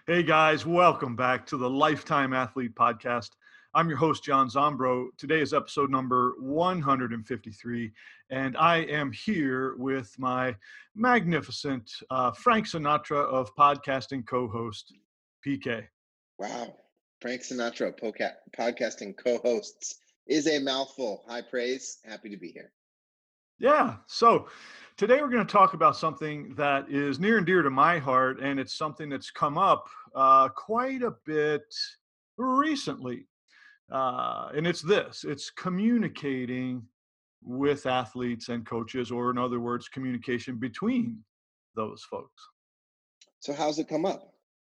Hey guys, welcome back to the Lifetime Athlete Podcast. I'm your host, John Zombro. Today is episode number 153, and I am here with my magnificent Frank Sinatra of podcasting co host, PK. Wow. Frank Sinatra, podcasting co hosts is a mouthful. High praise. Happy to be here. Yeah, so today we're going to talk about something that is near and dear to my heart, and it's something that's come up quite a bit recently. And it's this: it's communicating with athletes and coaches, or in other words, communication between those folks. So, how's it come up?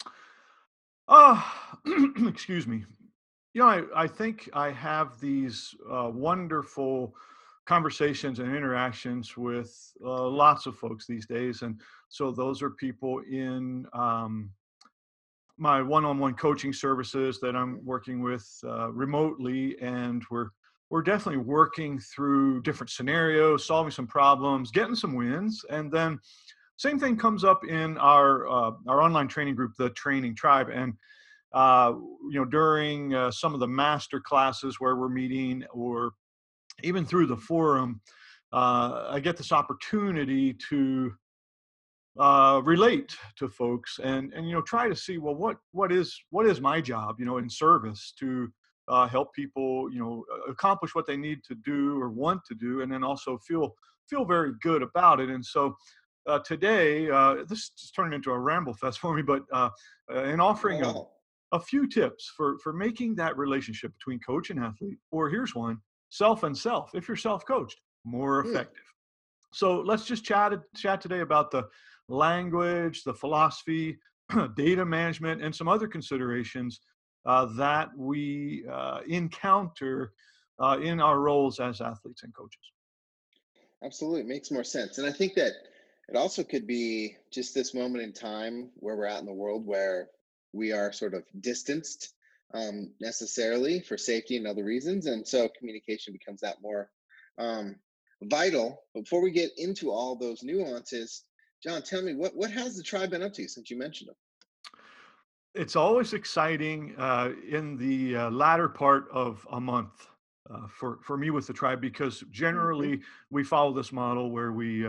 Uh, excuse me. I think I have these wonderful conversations and interactions with lots of folks these days. And so those are people in my one-on-one coaching services that I'm Mhm. working with remotely, and we're definitely working through different scenarios, solving some problems, getting some wins, and then same thing comes up in our online training group, the Training Tribe, and uh, during some of the master classes where we're meeting, or even through the forum, I get this opportunity to relate to folks and try to see, well, what is my job, in service to help people, accomplish what they need to do or want to do, and then also feel very good about it. And so today, this is turning into a ramble fest for me, but in Not offering at all. a few tips for making that relationship between coach and athlete, or here's one: self and self, if you're self-coached, more Hmm, effective. So let's just chat today about the language, the philosophy, data management, and some other considerations that we encounter in our roles as athletes and coaches. absolutely. It makes more sense. And I think that it also could be just this moment in time where we're at in the world where we are sort of distanced necessarily for safety and other reasons. And so communication becomes that more um, vital. Before we get into all those nuances, John, tell me what has the tribe been up to since you mentioned them? It's always exciting in the latter part of a month for me with the tribe, because Hmm. generally we follow this model where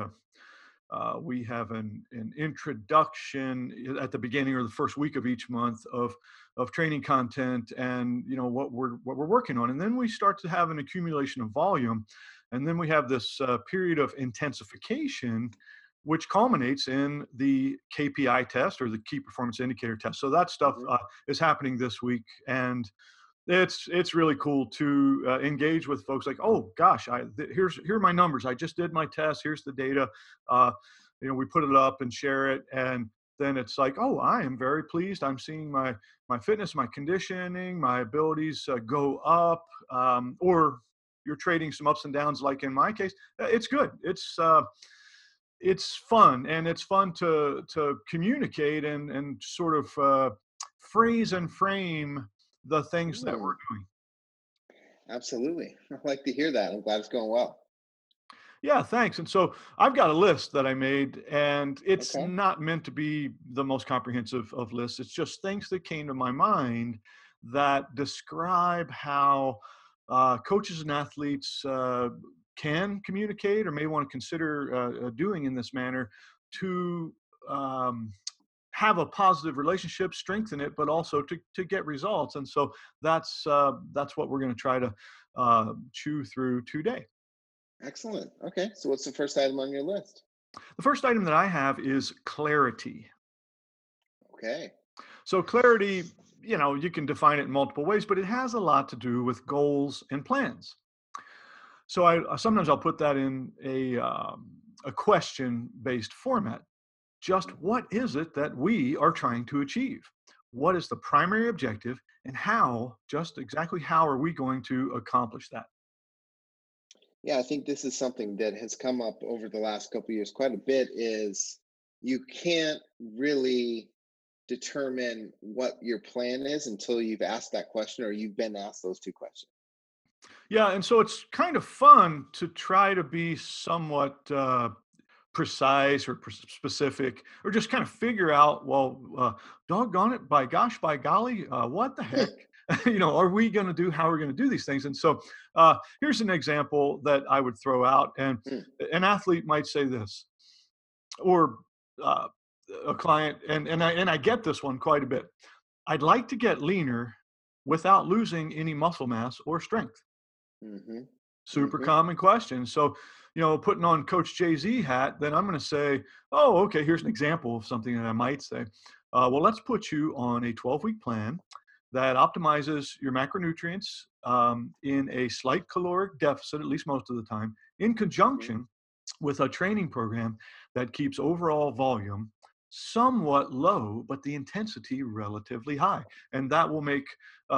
we have an introduction at the beginning or the first week of each month of training content, and what we're working on, and then we start to have an accumulation of volume, and then we have this period of intensification, which culminates in the KPI test, or the key performance indicator test. So that stuff Hmm. is happening this week, and it's really cool to engage with folks like, oh gosh, here are my numbers. I just did my test. Here's the data. Uh, we put it up and share it, and then it's like, oh, I am very pleased. I'm seeing my fitness, my conditioning, my abilities go up. Or you're trading some ups and downs, like in my case. It's good. It's fun, and it's fun to communicate and sort of phrase and frame the things that Mm, we're doing. absolutely. I like to hear that. I'm glad it's going well. Yeah, thanks. And so I've got a list that I made, and it's Okay. not meant to be the most comprehensive of lists. It's just things that came to my mind that describe how coaches and athletes can communicate, or may want to consider doing in this manner, to um, have a positive relationship, strengthen it, but also to get results. And so that's what we're going to try to chew through today. Excellent. Okay. So what's the first item on your list? The first item that I have is clarity. Okay. So clarity, you can define it in multiple ways, but it has a lot to do with goals and plans. So I sometimes I'll put that in a question-based format. Just Hmm. what is it that we are trying to achieve? What is the primary objective, and how, just exactly how are we going to accomplish that? Yeah, I think this is something that has come up over the last couple of years quite a bit is you can't really determine what your plan is until you've asked that question or you've been asked those two questions. Yeah, and so it's kind of fun to try to be somewhat precise or specific, or just kind of figure out, well, doggone it, by gosh, by golly, what the heck, are we going to do, how are we going to do these things? And so here's an example that I would throw out. And Mm, an athlete might say this, or uh, a client, and I get this one quite a bit. I'd like to get leaner without losing any muscle mass or strength. mhm, Super mhm, common question. So, putting on Coach Jay-Z hat, then I'm going to say, oh, okay, here's an example of something that I might say. Well, let's put you on a 12-week plan that optimizes your macronutrients in a slight caloric deficit, at least most of the time, in mhm. conjunction with a training program that keeps overall volume somewhat low, but the intensity relatively high. And that will make,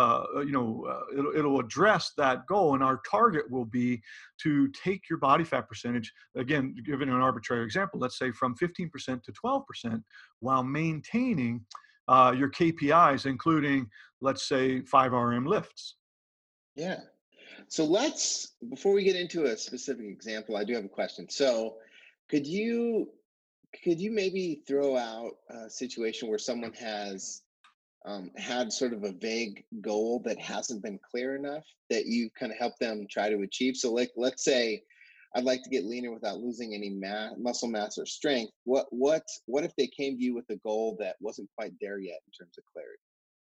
it'll address that goal. And our target will be to take your body fat percentage, again, given an arbitrary example, let's say from 15% to 12%, while maintaining your KPIs, including, let's say, 5 RM lifts. Yeah. So before we get into a specific example, I do have a question. So could you could you maybe throw out a situation where someone has had sort of a vague goal that hasn't been clear enough that you kind of help them try to achieve? So, like, let's say I'd like to get leaner without losing any muscle mass or strength. What if they came to you with a goal that wasn't quite there yet in terms of clarity?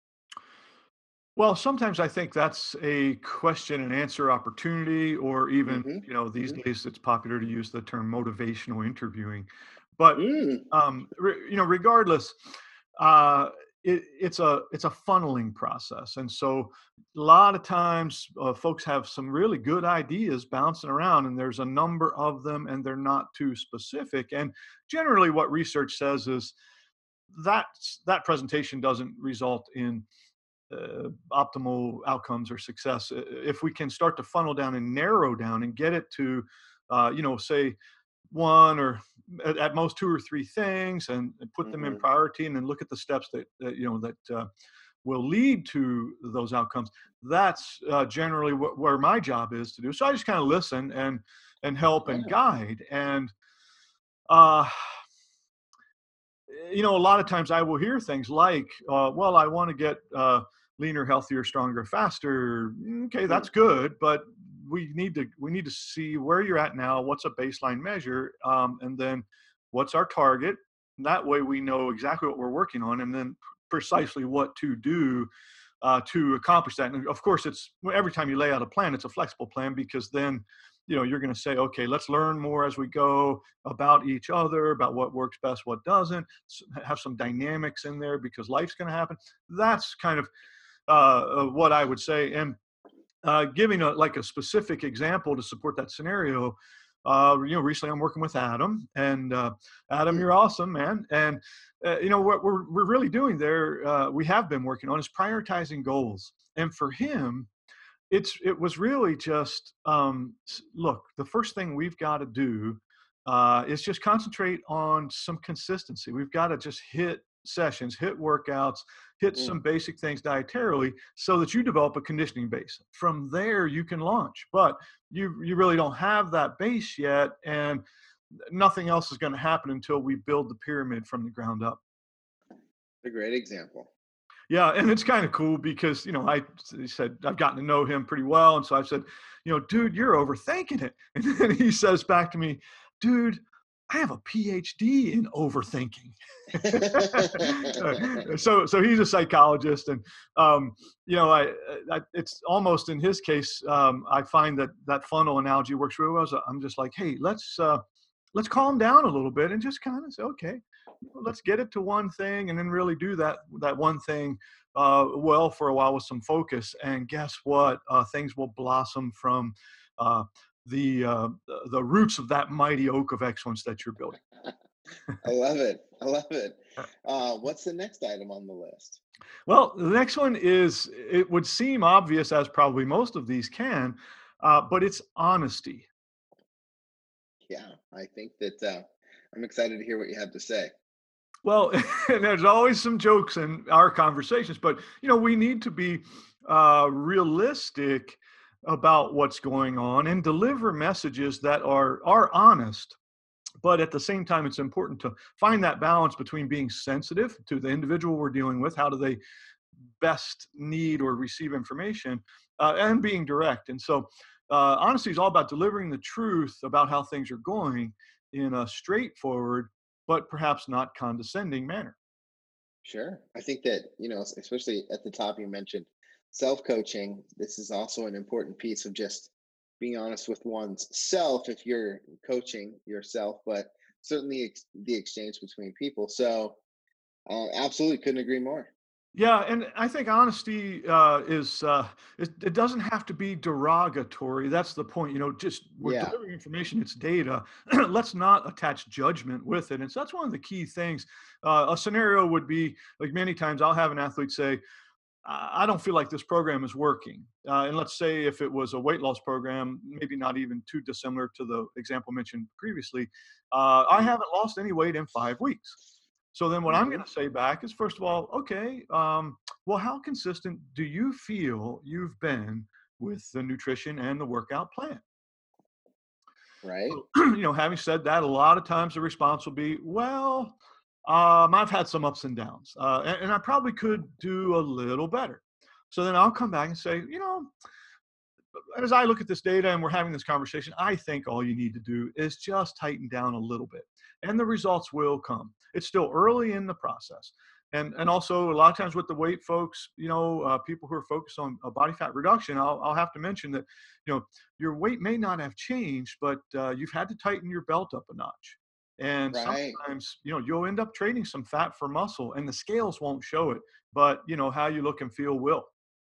Well, sometimes I think that's a question and answer opportunity, or even, Mm-hmm. these Mm-hmm. days it's popular to use the term motivational interviewing. But, Mm, regardless, uh, it's a funneling process. And so a lot of times folks have some really good ideas bouncing around, and there's a number of them, and they're not too specific. And generally, what research says is that that presentation doesn't result in optimal outcomes or success. If we can start to funnel down and narrow down and get it to, say one or at most two or three things, and put them in mm-hmm. priority, and then look at the steps that will lead to those outcomes. That's generally where my job is to do. So I just kind of listen and help and Yeah. guide. And uh, a lot of times I will hear things like, well, I want to get leaner, healthier, stronger, faster. Okay, Hmm. that's good, but we need to see where you're at now. What's a baseline measure, and then what's our target? And that way we know exactly what we're working on, and then precisely what to do to accomplish that. And of course, it's every time you lay out a plan, it's a flexible plan, because then you're going to say, okay, let's learn more as we go about each other, about what works best, what doesn't. Have some dynamics in there because life's going to happen. That's kind of what I would say. And giving a specific example to support that scenario. Recently I'm working with Adam, and Adam, Hmm. you're awesome, man. And what we're really doing there, we have been working on, is prioritizing goals. And for him, it was really just look, the first thing we've got to do is just concentrate on some consistency. We've got to just hit sessions, hit workouts, hit some Mm. basic things dietarily, so that you develop a conditioning base. From there you can launch, but you really don't have that base yet, and nothing else is going to happen until we build the pyramid from the ground up. A great example. Yeah, and it's kind of cool because, I said I've gotten to know him pretty well, and so I said, dude, you're overthinking it. And then he says back to me, dude, I have a PhD in overthinking. So he's a psychologist, and it's almost, in his case, I find that funnel analogy works really well. So I'm just like, hey, let's calm down a little bit and just kind of say, okay, let's get it to one thing, and then really do that one thing well for a while with some focus. And guess what? Things will blossom from uh, the roots of that mighty oak of excellence that you're building. I love it. I love it. What's the next item on the list? Well, the next one is, it would seem obvious, as probably most of these can, but it's honesty. Yeah, I think that I'm excited to hear what you have to say. Well, there's always some jokes in our conversations, but we need to be realistic about what's going on and deliver messages that are honest, But at the same time, it's important to find that balance between being sensitive to the individual we're dealing with, how do they best need or receive information, and being direct. And so honesty is all about delivering the truth about how things are going in a straightforward but perhaps not condescending manner. Sure. I think that, especially at the top, you mentioned self coaching. This is also an important piece of just being honest with one's self if you're coaching yourself, but certainly the exchange between people. So, absolutely couldn't agree more. Yeah, and I think honesty it doesn't have to be derogatory. That's the point. Just we're Yeah. delivering information, it's data. Let's not attach judgment with it. And so that's one of the key things. A scenario would be like many times I'll have an athlete say, I don't feel like this program is working. And let's say if it was a weight loss program, maybe not even too dissimilar to the example mentioned previously, I Hmm. haven't lost any weight in 5 weeks. So then what I'm Hmm. going to say back is, first of all, okay, well, how consistent do you feel you've been with the nutrition and the workout plan? Right. So, having said that, a lot of times the response will be, well, I've had some ups and downs, and I probably could do a little better. So then I'll come back and say, as I look at this data and we're having this conversation, I think all you need to do is just tighten down a little bit, and the results will come. It's still early in the process. And also a lot of times with the weight folks, people who are focused on body fat reduction, I'll have to mention that, your weight may not have changed, but you've had to tighten your belt up a notch. And Right. sometimes, you'll end up trading some fat for muscle and the scales won't show it, but how you look and feel will.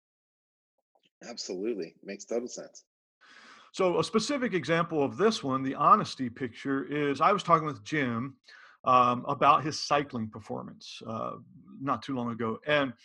Absolutely. Makes total sense. So a specific example of this one, the honesty picture, is I was talking with Jim about his cycling performance not too long ago, and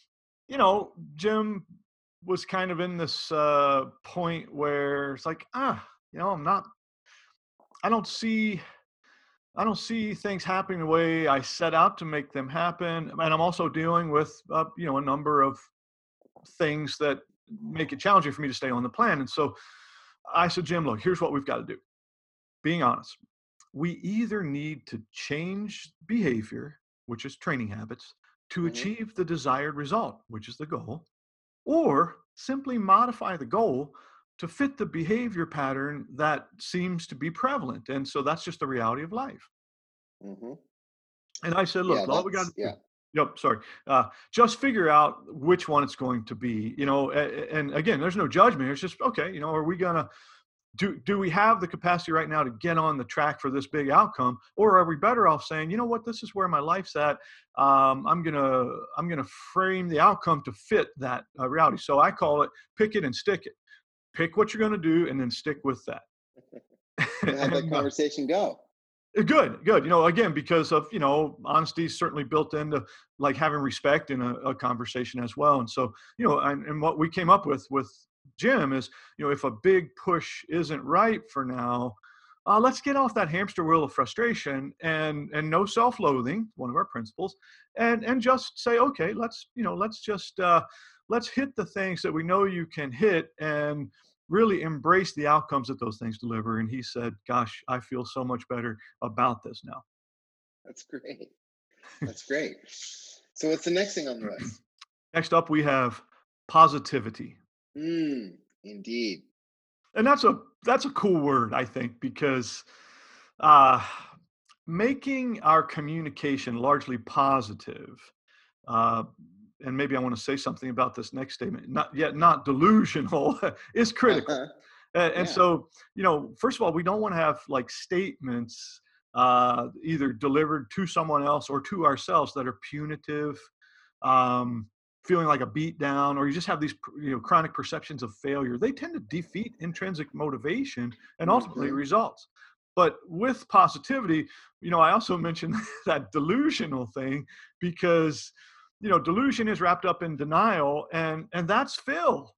Jim was kind of in this point where it's like, I'm not, I don't see, I don't see things happening the way I set out to make them happen, and I'm also dealing with a number of things that make it challenging for me to stay on the plan, and so I said, Jim, look, here's what we've got to do. Being honest, we either need to change behavior, which is training habits, to Hmm. achieve the desired result, which is the goal, or simply modify the goal to fit the behavior pattern that seems to be prevalent. And so that's just the reality of life. Hmm. And I said, Yeah. look, all we got That's to do, yeah. yep, sorry, just figure out which one it's going to be, and again, there's no judgment. It's just, okay, are we going to, do we have the capacity right now to get on the track for this big outcome, or are we better off saying, you know what, this is where my life's at. I'm gonna frame the outcome to fit that reality. So I call it pick it and stick it. Pick what you're going to do and then stick with that. So how'd that and conversation go? good. Again, because of honesty is certainly built into like having respect in a conversation as well. And so and what we came up with Jim is, if a big push isn't right for now, let's get off that hamster wheel of frustration and no self-loathing, one of our principles, and just say, okay, let's just let's hit the things that we know you can hit and really embrace the outcomes that those things deliver. And he said, gosh, I feel so much better about this now. That's great. That's great. So what's the next thing on the list? Next up, we have positivity. Indeed. And that's a cool word, I think, because uh, making our communication largely positive, uh, and maybe I want to say something about this next statement, not yet not delusional, is critical. Uh-huh. And Yeah. so, first of all, we don't want to have like statements either delivered to someone else or to ourselves that are punitive, um, feeling like a beat down, or you just have these chronic perceptions of failure. They tend to defeat intrinsic motivation and ultimately Hmm. results. But with positivity, I also mentioned that delusional thing because delusion is wrapped up in denial, and that's Phil.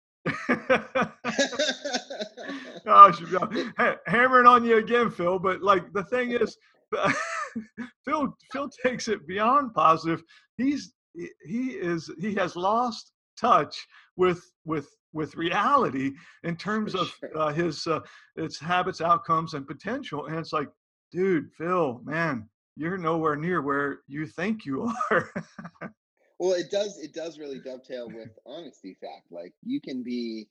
Gosh, It, hammering on you again, Phil. But like the thing is, Phil takes it beyond positive. He has lost touch with reality in for terms of sure. his its habits, outcomes, and potential. And it's like, dude, Phil, man, you're nowhere near where you think you are. Well, it does really dovetail with honesty fact. Like you can be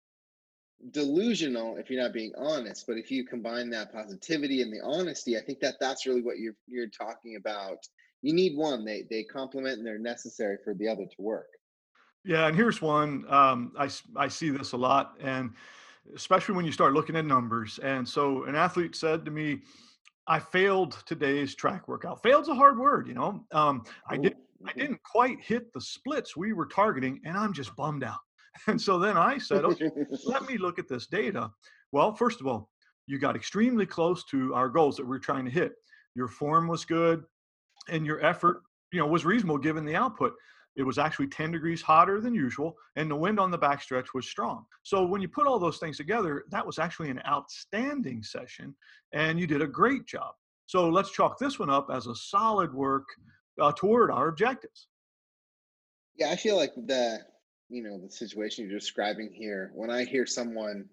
delusional if you're not being honest, but if you combine that positivity and the honesty, I think that that's really what you're talking about. You need one. They complement and they're necessary for the other to work. Yeah, and here's one. I see this a lot, and especially when you start looking at numbers. And so an athlete said to me, I failed today's track workout. Failed's a hard word, you know. Ooh. I Mhm. didn't quite hit the splits we were targeting, and I'm just bummed out. And so then I said, okay, let me look at this data. Well, first of all, you got extremely close to our goals that we're trying to hit. Your form was good, and your effort, was reasonable given the output. It was actually 10 degrees hotter than usual, and the wind on the backstretch was strong. So when you put all those things together, that was actually an outstanding session, and you did a great job. So let's chalk this one up as a solid work toward our objectives. Yeah, I feel like the situation you're describing here, when I hear someone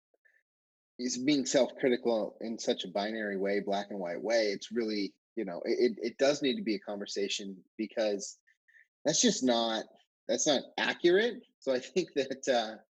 is being self-critical in such a binary way, black and white way, it's really, it does need to be a conversation because that's just not that's not accurate. So I think that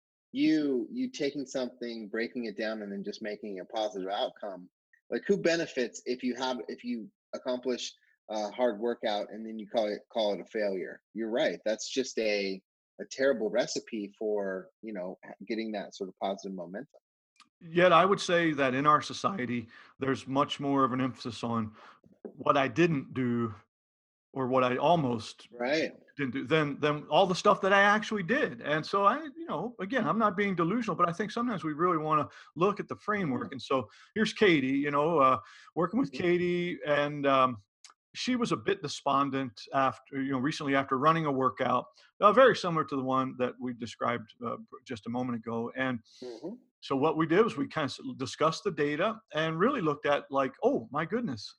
you taking something, breaking it down, and then just making a positive outcome. Like who benefits if you accomplish a hard workout and then you call it a failure? You're right. That's just a terrible recipe for getting that sort of positive momentum. Yet I would say that in our society, there's much more of an emphasis on what I didn't do or what I almost Right. didn't do than all the stuff that I actually did. And so again, I'm not being delusional, but I think sometimes we really want to look at the framework. Mhm, And so here's Katie, working with mhm, Katie, and she was a bit despondent after, recently after running a workout, very similar to the one that we described just a moment ago. And mhm. so what we did was we kind of discussed the data and really looked at like, oh my goodness,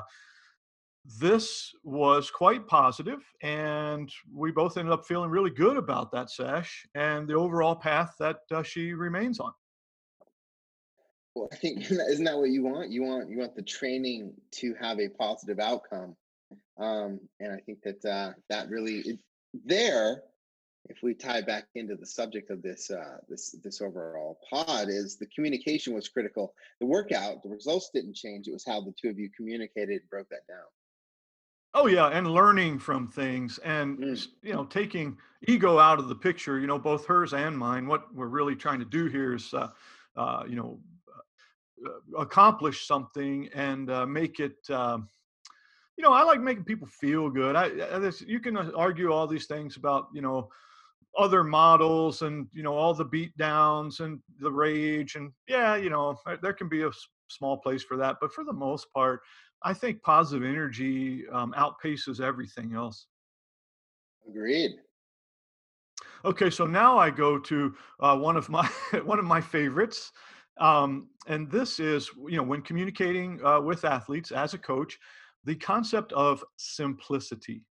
this was quite positive, and we both ended up feeling really good about that sesh and the overall path that she remains on. Well, I think isn't that what you want? You want the training to have a positive outcome. And I think that that really there, if we tie back into the subject of this overall pod, is the communication was critical. The workout, the results didn't change. It was how the two of you communicated and broke that down. Oh yeah, and learning from things, and Mm, taking ego out of the picture. Both hers and mine. What we're really trying to do here is, uh, you know, accomplish something and make it. I like making people feel good. You can argue all these things about other models and all the beat downs and the rage, and yeah, there can be a small place for that, but for the most part, I think positive energy outpaces everything else. agreed. Okay, so now I go to one of my one of my favorites, and this is when communicating with athletes as a coach, the concept of simplicity.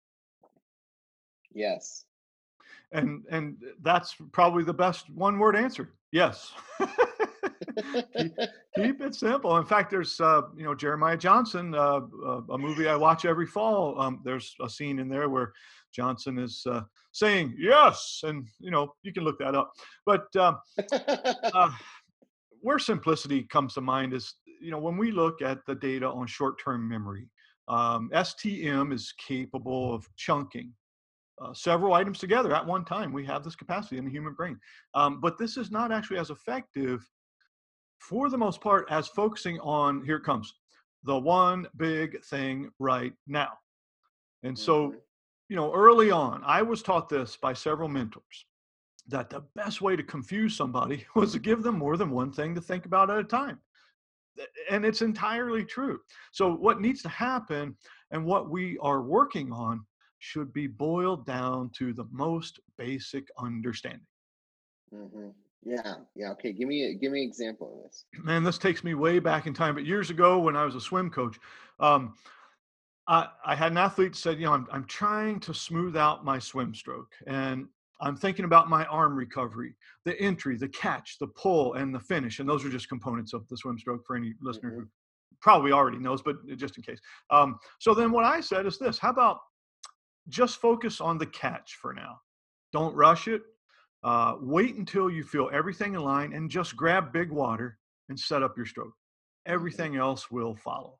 Yes. And that's probably the best one word answer. Yes. keep, keep it simple. In fact, there's Jeremiah Johnson, a movie I watch every fall. There's a scene in there where Johnson is saying yes, and you can look that up. But uh, where simplicity comes to mind is when we look at the data on short-term memory. STM is capable of chunking several items together at one time. We have this capacity in the human brain. But this is not actually as effective for the most part as focusing on, here it comes, the one big thing right now. And so, Hmm. early on, I was taught this by several mentors that the best way to confuse somebody was to give them more than one thing to think about at a time. And it's entirely true. So, what needs to happen and what we are working on should be boiled down to the most basic understanding. Hmm. Yeah. Yeah. Okay. Give me an example of this. Man, this takes me way back in time, but years ago when I was a swim coach, um, I had an athlete said, I'm trying to smooth out my swim stroke, and I'm thinking about my arm recovery, the entry, the catch, the pull, and the finish. And those are just components of the swim stroke for any listener Hmm. who probably already knows, but just in case. So then what I said is this: how about just focus on the catch for now? Don't rush it. Wait until you feel everything in line and just grab big water and set up your stroke. Mhm. Everything else will follow.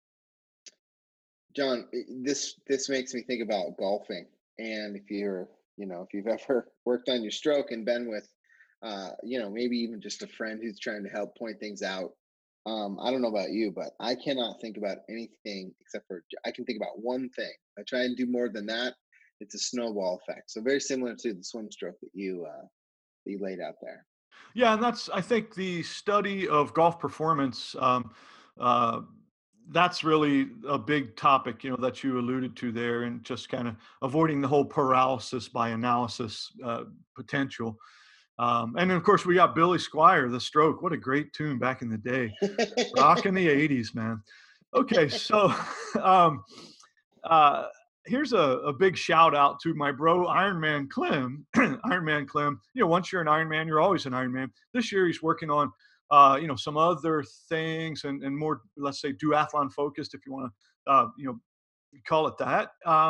John, this makes me think about golfing. And if you've ever worked on your stroke and been with, maybe even just a friend who's trying to help point things out. I don't know about you, but I cannot think about anything except for I can think about one thing. I try and do more than that. It's a snowball effect. So very similar to the swim stroke that you laid out there. Yeah, and that's, I think, the study of golf performance. Uh, that's really a big topic, that you alluded to there, and just kind of avoiding the whole paralysis by analysis potential. And then, of course, we got Billy Squire, The Stroke. What a great tune back in the day. Rock in the 80s, man. Okay, so um, uh, here's a big shout out to my bro Iron Man Clem. Iron Man Clem. Once you're an Iron Man, you're always an Iron Man. This year he's working on some other things, and more, let's say, duathlon focused, if you want to call it that.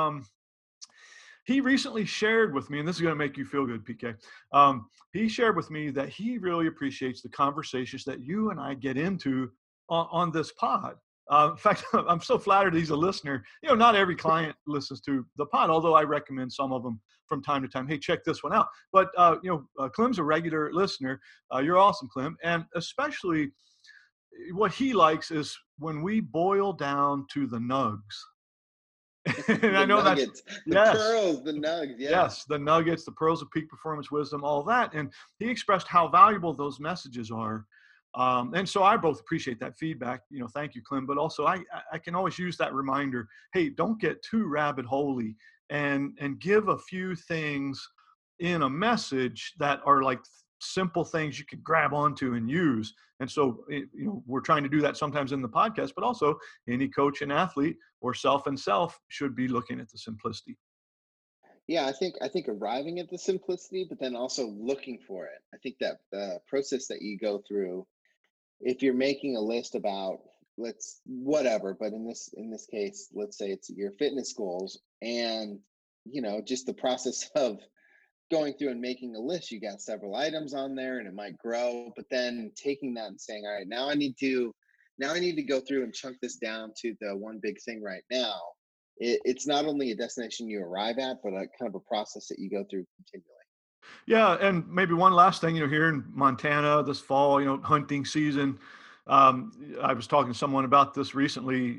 He recently shared with me, and this is going to make you feel good, PK. He shared with me that he really appreciates the conversations that you and I get into on this pod. In fact, I'm so flattered he's a listener. Not every client listens to the pod, although I recommend some of them from time to time. Hey, check this one out. But Clem's a regular listener. You're awesome, Clem, and especially what he likes is when we boil down to the nugs. And I The know that's nuggets, the yes. pearls, the nugs. Yeah. Yes, the nuggets, the pearls of peak performance wisdom, all that. And he expressed how valuable those messages are. And so I both appreciate that feedback. Thank you, Clem. But also, I can always use that reminder. Hey, don't get too rabbit holey, and give a few things in a message that are like simple things you can grab onto and use. And so, we're trying to do that sometimes in the podcast, but also any coach and athlete or self and self should be looking at the simplicity. Yeah, I think arriving at the simplicity, but then also looking for it. I think that the process that you go through, if you're making a list about let's whatever, but in this case, let's say it's your fitness goals, and just the process of going through and making a list, you got several items on there, and it might grow, but then taking that and saying, all right, now I need to go through and chunk this down to the one big thing right now. It's not only a destination you arrive at, but a kind of a process that you go through continually. Yeah, and maybe one last thing, here in Montana this fall, hunting season. I was talking to someone about this recently.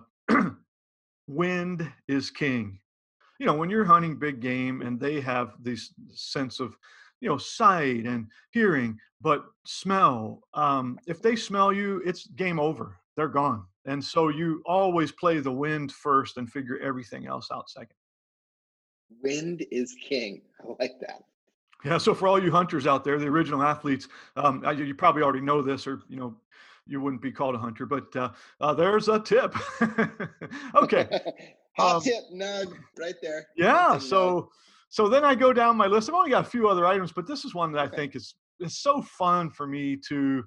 Wind is king. When you're hunting big game and they have this sense of, sight and hearing, but smell. If they smell you, it's game over. They're gone. And so you always play the wind first and figure everything else out second. Wind is king. I like that. Yeah, so for all you hunters out there, the original athletes, you probably already know this, or you wouldn't be called a hunter. But there's a tip. Okay. Hot Um, tip nug right there. yeah. Hunting nug. So then I go down my list. I've only got a few other items, but this is one that I Okay. think is so fun for me to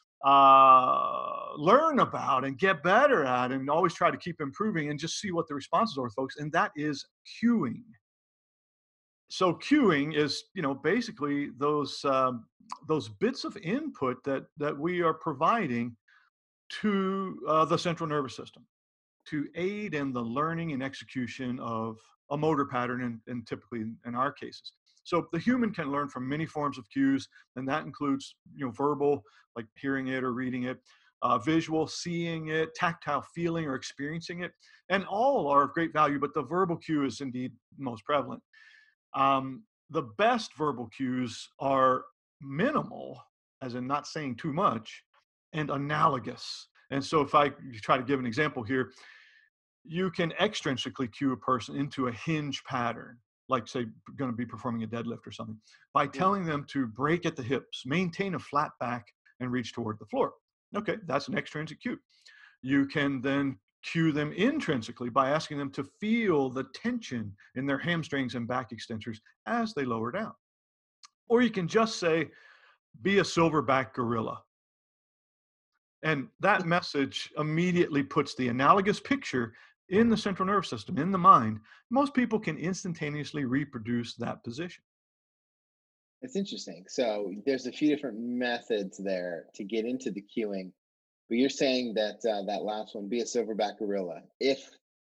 learn about and get better at, and always try to keep improving and just see what the responses are, folks. And that is cueing. So queuing is, basically those bits of input that we are providing to the central nervous system to aid in the learning and execution of a motor pattern, and typically in our cases. So the human can learn from many forms of cues, and that includes, verbal, like hearing it or reading it, visual, seeing it, tactile, feeling or experiencing it, and all are of great value. But the verbal cue is indeed most prevalent. The best verbal cues are minimal, as in not saying too much, and analogous. And so, if I try to give an example here, you can extrinsically cue a person into a hinge pattern, like, say, going to be performing a deadlift or something, by Mhm. telling them to break at the hips, maintain a flat back, and reach toward the floor. Okay, that's an extrinsic cue. You can then cue them intrinsically by asking them to feel the tension in their hamstrings and back extensors as they lower down. Or you can just say, be a silverback gorilla. And that message immediately puts the analogous picture in the central nervous system, in the mind. Most people can instantaneously reproduce that position. It's interesting. So there's a few different methods there to get into the cueing, but you're saying that that last one, be a silverback gorilla. If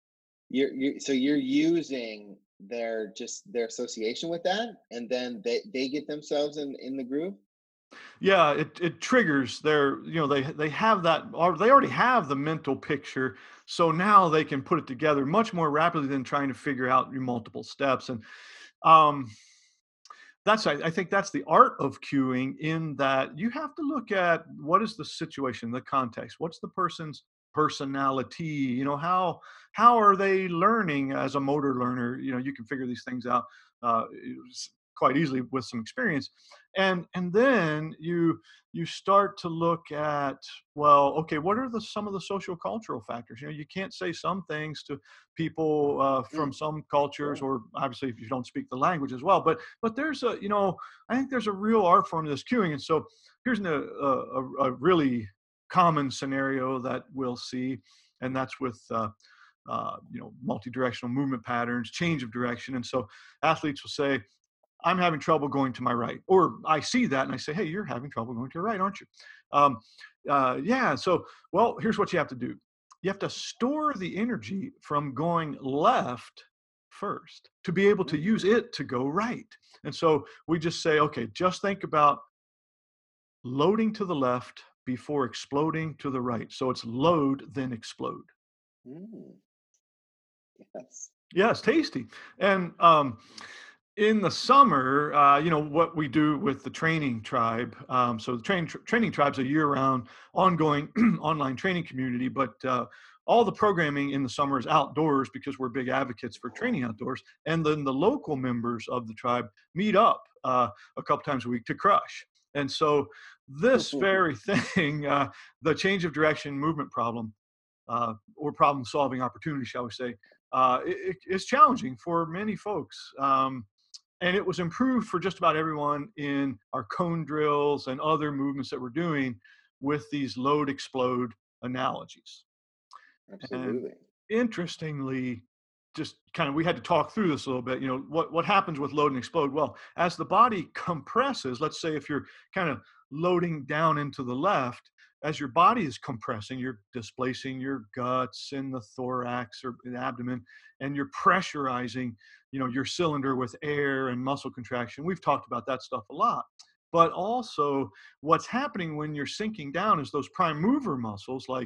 you're using their association with that, and then they get themselves in the groove. Yeah, it triggers their, they have that, or they already have the mental picture, so now they can put it together much more rapidly than trying to figure out your multiple steps. And um, I think that's the art of cueing, in that you have to look at what is the situation, the context, what's the person's personality, how are they learning as a motor learner. You can figure these things out uh, quite easily with some experience. And then you start to look at, well, okay, what are some of the social cultural factors. You can't say some things to people from Mm, some cultures, sure. or obviously if you don't speak the language as well. But there's I think there's a real art form to this queuing. And so here's a really common scenario that we'll see, and that's with multi-directional movement patterns, change of direction. And so athletes will say, I'm having trouble going to my right. Or I see that and I say, hey, you're having trouble going to your right, aren't you? Um, yeah. So, well, here's what you have to do. You have to store the energy from going left first to be able to use Mm, it to go right. And so we just say, okay, just think about loading to the left before exploding to the right. So it's load, then explode. mm, yes. Yeah, it's tasty. And in the summer, what we do with the training tribe. So the training tribe's a year-round, ongoing online training community, but all the programming in the summer is outdoors because we're big advocates for training outdoors. And then the local members of the tribe meet up a couple times a week to crush. And so this very thing, the change of direction movement problem, or problem solving opportunity, shall we say, it's challenging for many folks. And it was improved for just about everyone in our cone drills and other movements that we're doing with these load explode analogies. And Absolutely. interestingly, just kind of, we had to talk through this a little bit. What happens with load and explode? Well, as the body compresses, let's say if you're kind of loading down into the left, as your body is compressing, you're displacing your guts and the thorax or the abdomen, and you're pressurizing, your cylinder with air and muscle contraction. We've talked about that stuff a lot. But also, what's happening when you're sinking down is those prime mover muscles, like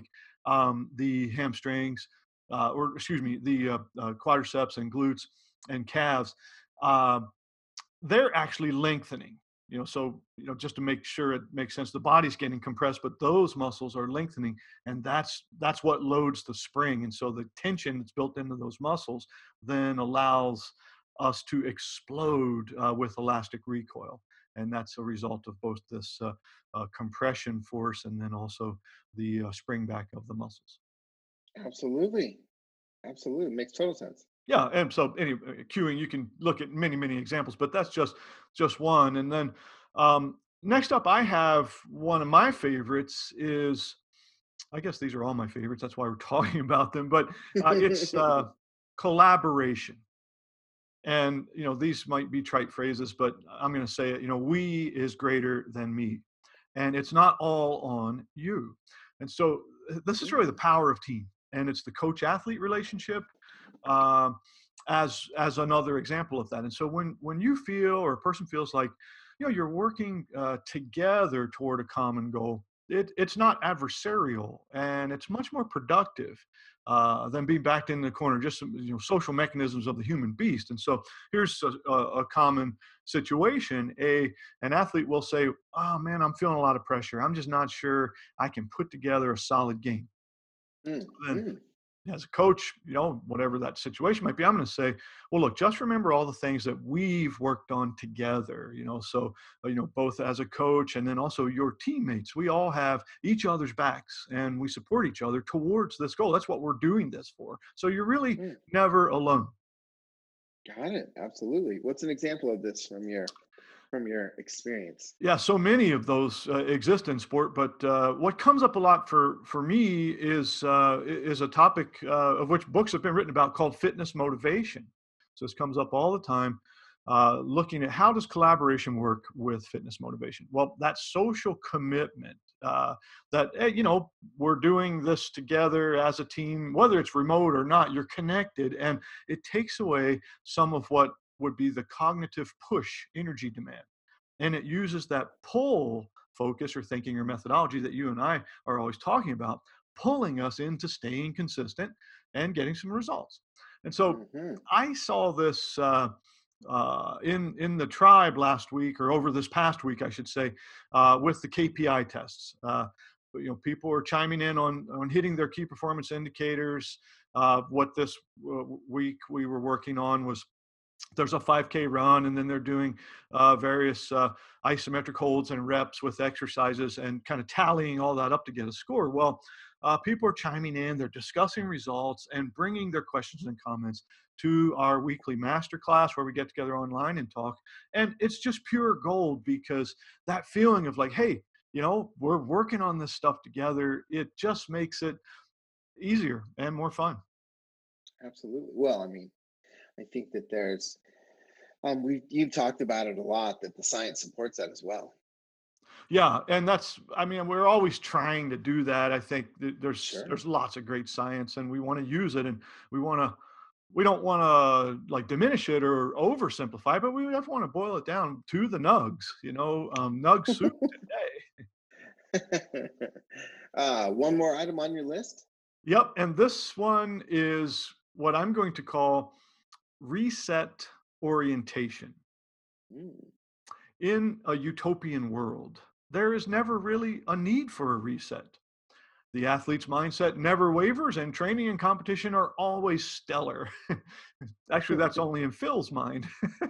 the hamstrings, or excuse me, the quadriceps and glutes and calves, uh, they're actually lengthening. So just to make sure it makes sense, the body's getting compressed, but those muscles are lengthening, and that's what loads the spring. And so the tension that's built into those muscles then allows us to explode with elastic recoil. And that's a result of both this compression force and then also the spring back of the muscles. Absolutely. Absolutely. Makes total sense. Yeah, and so anyway, queuing, you can look at many, many examples, but that's just one. And then next up, I have one of my favorites is, I guess these are all my favorites. That's why we're talking about them. But it's collaboration. And these might be trite phrases, but I'm going to say it. We is greater than me, and it's not all on you. And so this is really the Mm, power of team, and it's the coach-athlete relationship, um, as another example of that. And so when you feel, or a person feels like, you're working together toward a common goal, it's not adversarial, and it's much more productive than being backed in the corner, just some, social mechanisms of the human beast. And so here's a common situation. An athlete will say, oh man, I'm feeling a lot of pressure, I'm just not sure I can put together a solid game. mm, Then mm. as a coach, whatever that situation might be, I'm going to say, well, look, just remember all the things that we've worked on together, so, both as a coach and then also your teammates, we all have each other's backs and we support each other towards this goal. That's what we're doing this for. So you're really Mm. never alone. Got it. Absolutely. What's an example of this from your? from your experience? Yeah, so many of those exist in sport, but what comes up a lot for me is a topic of which books have been written about called fitness motivation. So this comes up all the time, looking at how does collaboration work with fitness motivation. Well, that social commitment that we're doing this together as a team, whether it's remote or not, you're connected, and it takes away some of what would be the cognitive push energy demand, and it uses that pull focus or thinking or methodology that you and I are always talking about, pulling us into staying consistent and getting some results. And so Hmm. I saw this in the tribe last week, or over this past week, I should say, with the KPI tests. People are chiming in on hitting their key performance indicators. What this week we were working on was there's a 5K run, and then they're doing various isometric holds and reps with exercises and kind of tallying all that up to get a score. Well, people are chiming in, they're discussing results and bringing their questions and comments to our weekly masterclass where we get together online and talk. And it's just pure gold, because that feeling of like, hey, we're working on this stuff together, it just makes it easier and more fun. Absolutely. Well, I mean, I think that there's you've talked about it a lot, that the science supports that as well. Yeah, and I mean, we're always trying to do that. I think that Sure. there's lots of great science, and we want to use it, and we don't want to like diminish it or oversimplify, but we just want to boil it down to the nugs, nug soup today. One more item on your list. Yep, and this one is what I'm going to call reset orientation. Mm. In a utopian world, there is never really a need for a reset. The athlete's mindset never wavers, and training and competition are always stellar. Actually, that's only in Phil's mind.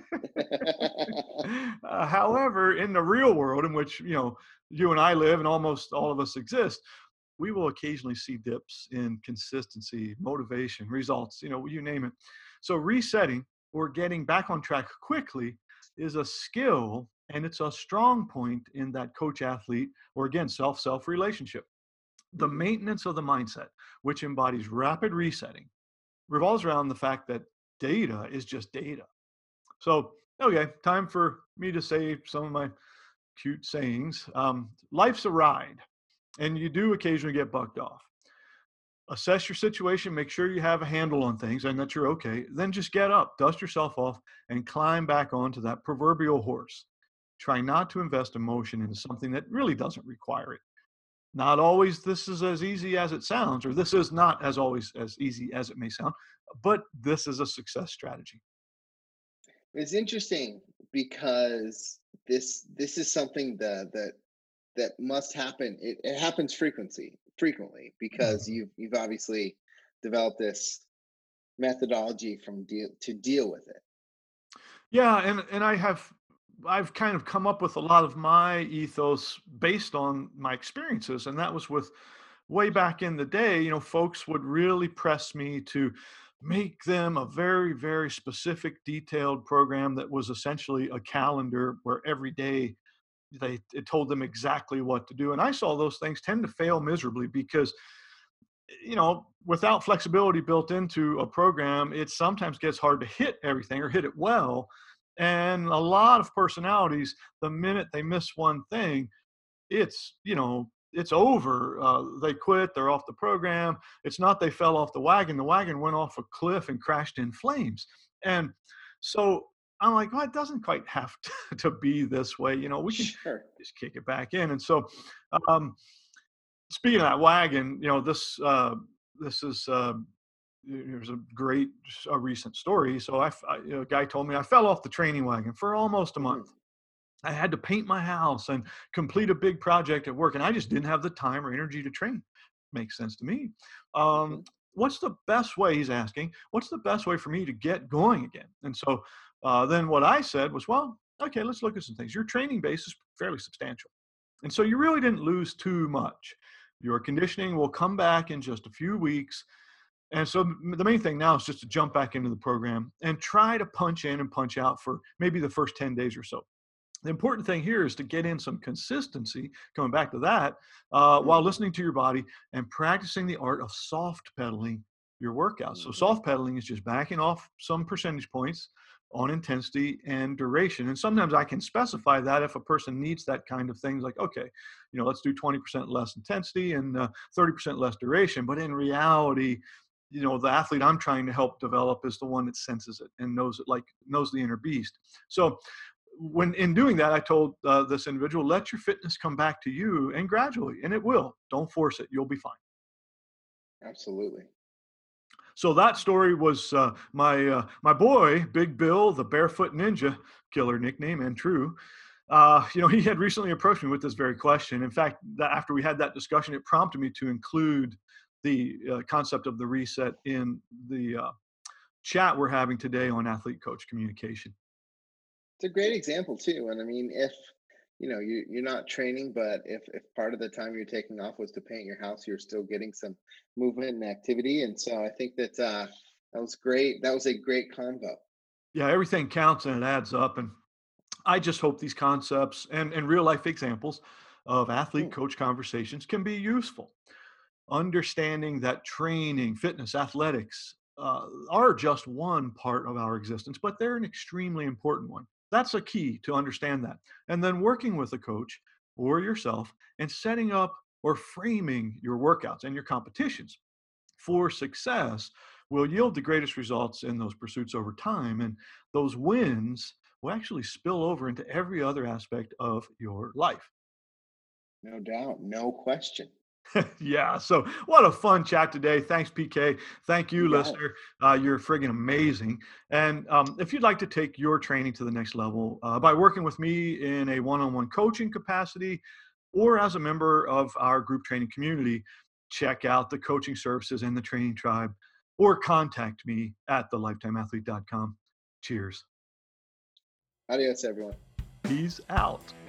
However, in the real world in which you and I live, and almost all of us exist, we will occasionally see dips in consistency, motivation, results. You name it. So resetting or getting back on track quickly is a skill, and it's a strong point in that coach athlete, or again, self relationship. The Mhm. maintenance of the mindset, which embodies rapid resetting, revolves around the fact that data is just data. So, okay, time for me to say some of my cute sayings. Life's a ride, and you do occasionally get bucked off. Assess your situation, make sure you have a handle on things and that you're okay. Then just get up, dust yourself off, and climb back onto that proverbial horse. Try not to invest emotion into something that really doesn't require it. Not always this is as easy as it sounds, or this is not as always as easy as it may sound, but this is a success strategy. It's interesting because this is something that must happen. It happens frequently because Mhm. you've obviously developed this methodology to deal with it. Yeah, and I've kind of come up with a lot of my ethos based on my experiences, and that was with way back in the day. Folks would really press me to make them a very, very specific, detailed program that was essentially a calendar where every day it told them exactly what to do. And I saw those things tend to fail miserably because without flexibility built into a program, it sometimes gets hard to hit everything or hit it well. And a lot of personalities, the minute they miss one thing, it's over. They quit, they're off the program. It's not they fell off the wagon went off a cliff and crashed in flames. And so I'm like, well, it doesn't quite have to be this way. We can Sure. just kick it back in. And so um, speaking of that wagon, this is here's a great a recent story. So a guy told me I fell off the training wagon for almost a month. Mhm. I had to paint my house and complete a big project at work, and I just didn't have the time or energy to train. Makes sense to me. Mhm. What's the best way? He's asking. What's the best way for me to get going again? And so then what I said was, well, okay, let's look at some things. Your training base is fairly substantial. And so you really didn't lose too much. Your conditioning will come back in just a few weeks. And so the main thing now is just to jump back into the program and try to punch in and punch out for maybe the first 10 days or so. The important thing here is to get in some consistency, coming back to that, while Mm, listening to your body and practicing the art of soft pedaling your workouts. So, mhm. soft pedaling is just backing off some percentage points on intensity and duration. And sometimes I can specify that if a person needs that kind of things, like, okay, let's do 20% less intensity and 30% less duration. But in reality, the athlete I'm trying to help develop is the one that senses it and knows it, like knows the inner beast. So when in doing that, I told this individual, let your fitness come back to you, and gradually, and it will. Don't force it. You'll be fine. Absolutely. So that story was my boy, Big Bill, the Barefoot Ninja, killer nickname and true. He had recently approached me with this very question. In fact, after we had that discussion, it prompted me to include the concept of the reset in the chat we're having today on athlete coach communication. It's a great example too. And I mean, if you're not training, but if part of the time you're taking off was to paint your house, you're still getting some movement and activity. And so I think that that was great. That was a great convo. Yeah, everything counts and it adds up. And I just hope these concepts and real life examples of athlete Hmm, coach conversations can be useful. Understanding that training, fitness, athletics are just one part of our existence, but they're an extremely important one. That's a key to understand that. And then working with a coach or yourself and setting up or framing your workouts and your competitions for success will yield the greatest results in those pursuits over time. And those wins will actually spill over into every other aspect of your life. no doubt, no question. Yeah. So, what a fun chat today. Thanks, PK. Thank You you, got it. listener. You're friggin' amazing. And if you'd like to take your training to the next level by working with me in a one on one coaching capacity or as a member of our group training community, check out the coaching services in the training tribe or contact me at thelifetimeathlete.com. Cheers. Adios, everyone. Peace out.